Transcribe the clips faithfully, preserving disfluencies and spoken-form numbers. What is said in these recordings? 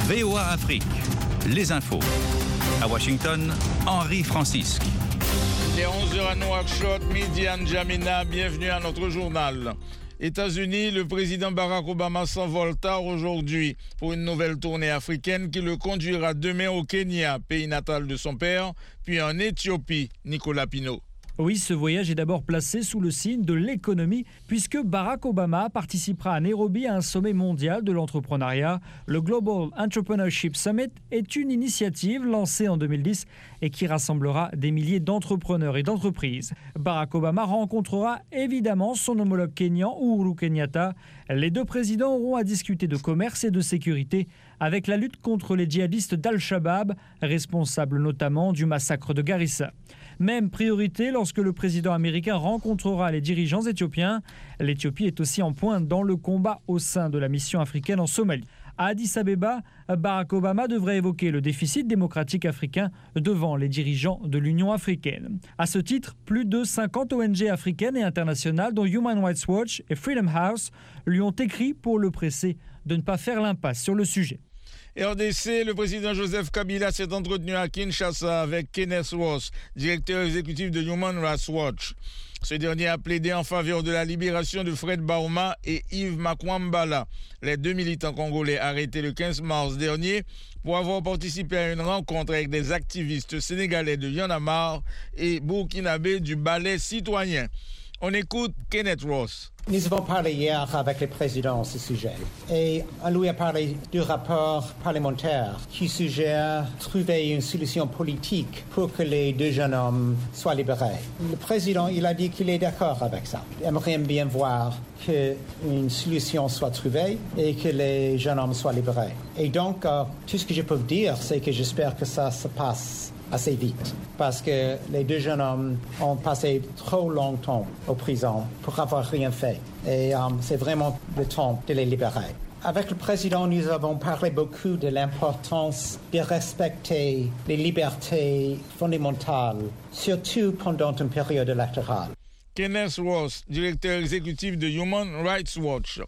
V O A Afrique, les infos. À Washington, Henri Francisque. Il est onze heures à Nouakchott, midi à N'Djamena. Bienvenue à notre journal. États-Unis, le président Barack Obama s'envole tard aujourd'hui pour une nouvelle tournée africaine qui le conduira demain au Kenya, pays natal de son père, puis en Éthiopie. Nicolas Pinault. Oui, ce voyage est d'abord placé sous le signe de l'économie, puisque Barack Obama participera à Nairobi à un sommet mondial de l'entrepreneuriat. Le Global Entrepreneurship Summit est une initiative lancée en deux mille dix et qui rassemblera des milliers d'entrepreneurs et d'entreprises. Barack Obama rencontrera évidemment son homologue kényan, Uhuru Kenyatta. Les deux présidents auront à discuter de commerce et de sécurité avec la lutte contre les djihadistes d'Al-Shabaab, responsables notamment du massacre de Garissa. Même priorité lorsque le président américain rencontrera les dirigeants éthiopiens. L'Éthiopie est aussi en pointe dans le combat au sein de la mission africaine en Somalie. À Addis Abeba, Barack Obama devrait évoquer le déficit démocratique africain devant les dirigeants de l'Union africaine. À ce titre, plus de cinquante O N G africaines et internationales, dont Human Rights Watch et Freedom House, lui ont écrit pour le presser de ne pas faire l'impasse sur le sujet. R D C, le président Joseph Kabila s'est entretenu à Kinshasa avec Kenneth Ross, directeur exécutif de Human Rights Watch. Ce dernier a plaidé en faveur de la libération de Fred Bauma et Yves Makwambala, les deux militants congolais arrêtés le quinze mars dernier pour avoir participé à une rencontre avec des activistes sénégalais de Y'en a marre et burkinabés du Balai citoyen. On écoute Kenneth Ross. Nous avons parlé hier avec le président de ce sujet et on lui a parlé du rapport parlementaire qui suggère trouver une solution politique pour que les deux jeunes hommes soient libérés. Le président, il a dit qu'il est d'accord avec ça. Il aimerait bien voir qu'une solution soit trouvée et que les jeunes hommes soient libérés. Et donc, euh, tout ce que je peux dire, c'est que j'espère que ça se passe assez vite, parce que les deux jeunes hommes ont passé trop longtemps en prison pour avoir rien fait. Et um, c'est vraiment le temps de les libérer. Avec le président, nous avons parlé beaucoup de l'importance de respecter les libertés fondamentales, surtout pendant une période électorale. Kenneth Ross, directeur exécutif de Human Rights Watch.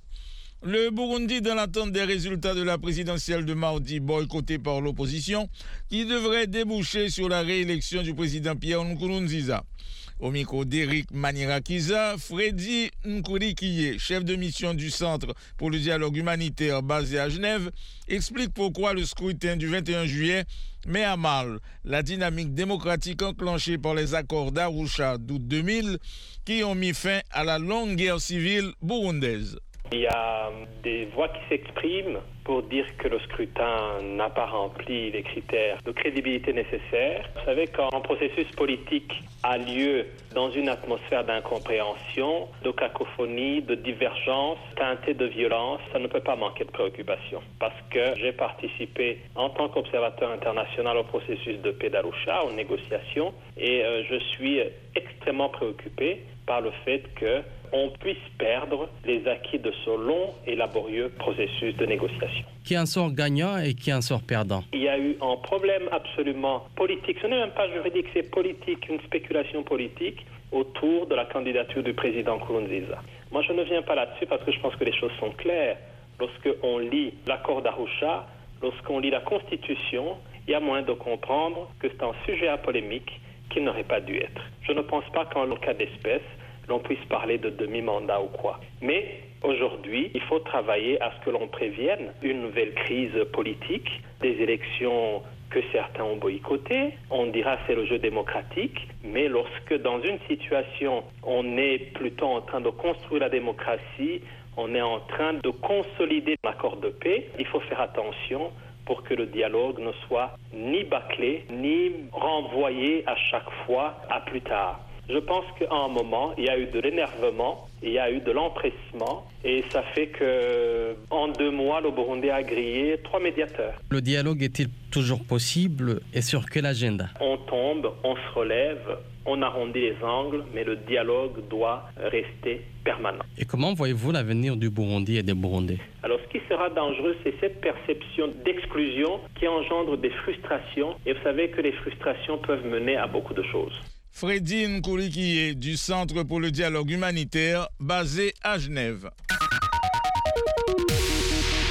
Le Burundi dans l'attente des résultats de la présidentielle de mardi boycottée par l'opposition qui devrait déboucher sur la réélection du président Pierre Nkurunziza. Au micro d'Éric Manirakiza, Freddy Nkurikiye, chef de mission du Centre pour le dialogue humanitaire basé à Genève, explique pourquoi le scrutin du vingt et un juillet met à mal la dynamique démocratique enclenchée par les accords d'Arusha d'août deux mille qui ont mis fin à la longue guerre civile burundaise. Il y a des voix qui s'expriment pour dire que le scrutin n'a pas rempli les critères de crédibilité nécessaires. Vous savez, quand un processus politique a lieu dans une atmosphère d'incompréhension, de cacophonie, de divergence, teintée de violence, ça ne peut pas manquer de préoccupation. Parce que j'ai participé en tant qu'observateur international au processus de paix d'Arusha, aux négociations, et euh, je suis extrêmement préoccupé par le fait que on puisse perdre les acquis de ce long et laborieux processus de négociation. Qui en sort gagnant et qui en sort perdant? Il y a eu un problème absolument politique, ce n'est même pas juridique, c'est politique, une spéculation politique autour de la candidature du président Nkurunziza. Moi, je ne viens pas là-dessus parce que je pense que les choses sont claires. Lorsqu'on lit l'accord d'Arusha, lorsqu'on lit la Constitution, il y a moyen de comprendre que c'est un sujet à polémique qui n'aurait pas dû être. Je ne pense pas qu'en cas d'espèce, l'on puisse parler de demi-mandat ou quoi. Mais aujourd'hui, il faut travailler à ce que l'on prévienne une nouvelle crise politique, des élections que certains ont boycottées. On dira c'est le jeu démocratique, mais lorsque dans une situation, on est plutôt en train de construire la démocratie, on est en train de consolider l'accord de paix, il faut faire attention pour que le dialogue ne soit ni bâclé, ni renvoyé à chaque fois à plus tard. Je pense qu'à un moment, il y a eu de l'énervement, il y a eu de l'empressement, et ça fait que en deux mois, le Burundi a grillé trois médiateurs. Le dialogue est-il toujours possible et sur quel agenda? On tombe, on se relève, on arrondit les angles, mais le dialogue doit rester permanent. Et comment voyez-vous l'avenir du Burundi et des Burundais? Alors, ce qui sera dangereux, c'est cette perception d'exclusion qui engendre des frustrations, et vous savez que les frustrations peuvent mener à beaucoup de choses. Freddy Nkurikiye du Centre pour le dialogue humanitaire basé à Genève.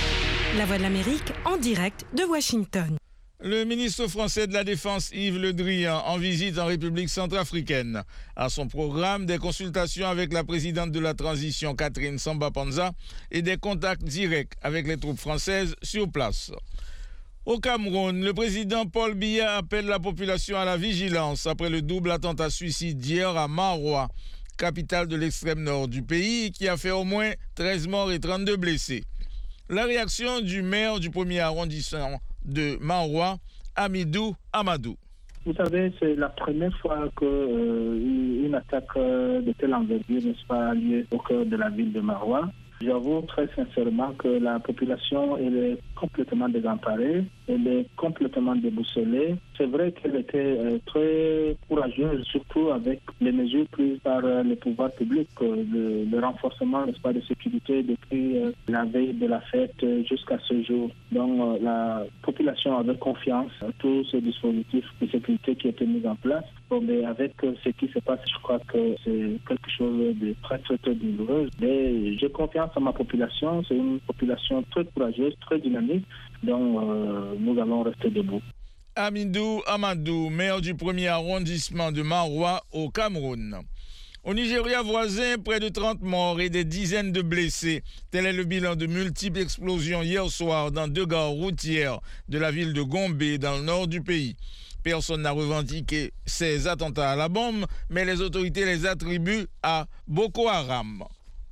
La Voix de l'Amérique en direct de Washington. Le ministre français de la Défense Yves Le Drian en visite en République centrafricaine. À son programme, des consultations avec la présidente de la transition Catherine Samba-Panza et des contacts directs avec les troupes françaises sur place. Au Cameroun, le président Paul Biya appelle la population à la vigilance après le double attentat suicide d'hier à Maroua, capitale de l'extrême nord du pays, qui a fait au moins treize morts et trente-deux blessés. La réaction du maire du premier arrondissement de Maroua, Amidou Amadou. Vous savez, c'est la première fois qu'une euh, attaque de telle envergure, n'est-ce pas, a lieu au cœur de la ville de Maroua. J'avoue très sincèrement que la population elle est complètement désemparée, elle est complètement déboussolée. C'est vrai qu'elle était euh, très courageuse, surtout avec les mesures prises par euh, les pouvoirs publics, euh, le, le renforcement, n'est-ce pas, de sécurité depuis euh, la veille de la fête euh, jusqu'à ce jour. Donc euh, la population avait confiance à tous ces dispositifs de sécurité qui étaient mis en place. Bon, mais avec euh, ce qui se passe, je crois que c'est quelque chose de très très très douloureux. Mais j'ai confiance à ma population, c'est une population très courageuse, très dynamique, donc euh, nous allons rester debout. Amidou Amadou, maire du premier arrondissement de Maroua au Cameroun. Au Nigeria voisin, près de trente morts et des dizaines de blessés. Tel est le bilan de multiples explosions hier soir dans deux gares routières de la ville de Gombe, dans le nord du pays. Personne n'a revendiqué ces attentats à la bombe, mais les autorités les attribuent à Boko Haram.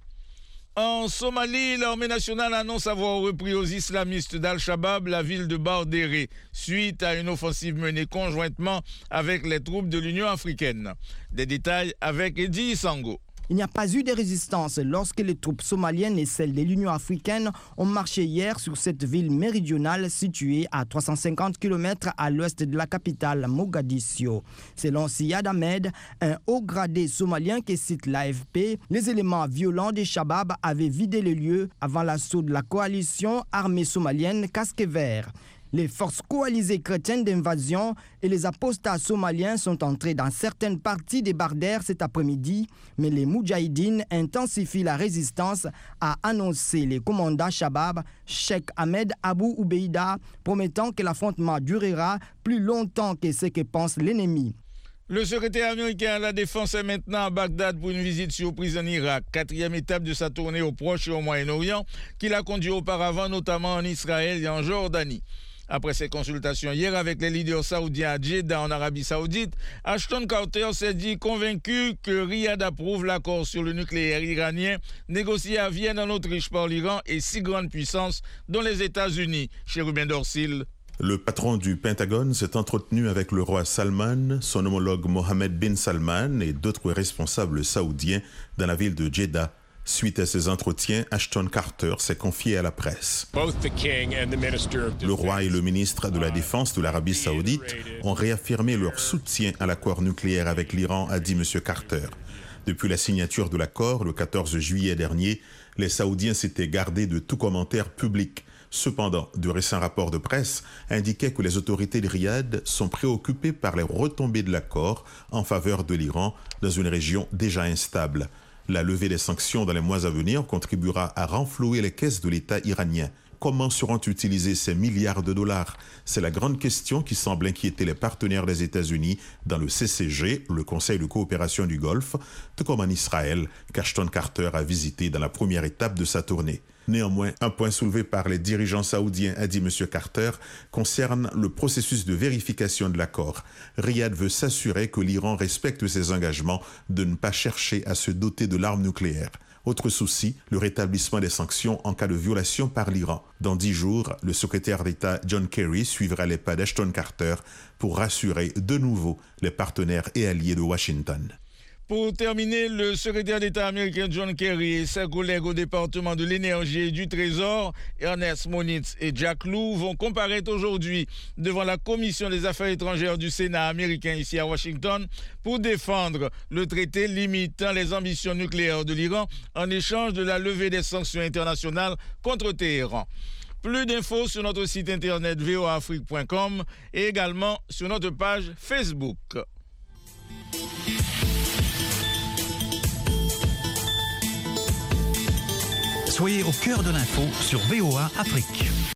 En Somalie, l'armée nationale annonce avoir repris aux islamistes d'Al-Shabaab la ville de Bardéré, suite à une offensive menée conjointement avec les troupes de l'Union africaine. Des détails avec Eddie Sango. Il n'y a pas eu de résistance lorsque les troupes somaliennes et celles de l'Union africaine ont marché hier sur cette ville méridionale située à trois cent cinquante kilomètres à l'ouest de la capitale Mogadiscio. Selon Siad Ahmed, un haut gradé somalien qui cite l'A F P, les éléments violents des Shabab avaient vidé le lieu avant l'assaut de la coalition armée somalienne Casque Vert. Les forces coalisées chrétiennes d'invasion et les apostats somaliens sont entrés dans certaines parties des Bardères cet après-midi, mais les Moudjahidines intensifient la résistance, a annoncé le commandant Shabab, Cheikh Ahmed Abou Oubeida, promettant que l'affrontement durera plus longtemps que ce que pense l'ennemi. Le secrétaire américain à la Défense est maintenant à Bagdad pour une visite surprise en Irak, quatrième étape de sa tournée au Proche et au Moyen-Orient, qu'il a conduit auparavant notamment en Israël et en Jordanie. Après ses consultations hier avec les leaders saoudiens à Jeddah en Arabie Saoudite, Ashton Carter s'est dit convaincu que Riyad approuve l'accord sur le nucléaire iranien négocié à Vienne en Autriche par l'Iran et six grandes puissances, dont les États-Unis. Chérubin Dorsil. Le patron du Pentagone s'est entretenu avec le roi Salman, son homologue Mohammed bin Salman et d'autres responsables saoudiens dans la ville de Jeddah. Suite à ces entretiens, Ashton Carter s'est confié à la presse. Le roi et le ministre de la Défense de l'Arabie Saoudite ont réaffirmé leur soutien à l'accord nucléaire avec l'Iran, a dit M. Carter. Depuis la signature de l'accord, le quatorze juillet dernier, les Saoudiens s'étaient gardés de tout commentaire public. Cependant, de récents rapports de presse indiquaient que les autorités de Riyad sont préoccupées par les retombées de l'accord en faveur de l'Iran dans une région déjà instable. La levée des sanctions dans les mois à venir contribuera à renflouer les caisses de l'État iranien. Comment seront utilisés ces milliards de dollars? C'est la grande question qui semble inquiéter les partenaires des États-Unis dans le C C G, le Conseil de coopération du Golfe, tout comme en Israël, qu'Ashton Carter a visité dans la première étape de sa tournée. Néanmoins, un point soulevé par les dirigeants saoudiens, a dit M. Carter, concerne le processus de vérification de l'accord. Riyad veut s'assurer que l'Iran respecte ses engagements de ne pas chercher à se doter de l'arme nucléaire. Autre souci, le rétablissement des sanctions en cas de violation par l'Iran. Dans dix jours, le secrétaire d'État John Kerry suivra les pas d'Ashton Carter pour rassurer de nouveau les partenaires et alliés de Washington. Pour terminer, le secrétaire d'État américain John Kerry et ses collègues au département de l'énergie et du Trésor, Ernest Moniz et Jack Lew, vont comparaître aujourd'hui devant la Commission des affaires étrangères du Sénat américain ici à Washington pour défendre le traité limitant les ambitions nucléaires de l'Iran en échange de la levée des sanctions internationales contre Téhéran. Plus d'infos sur notre site internet v o a afrique point com et également sur notre page Facebook. Soyez au cœur de l'info sur V O A Afrique.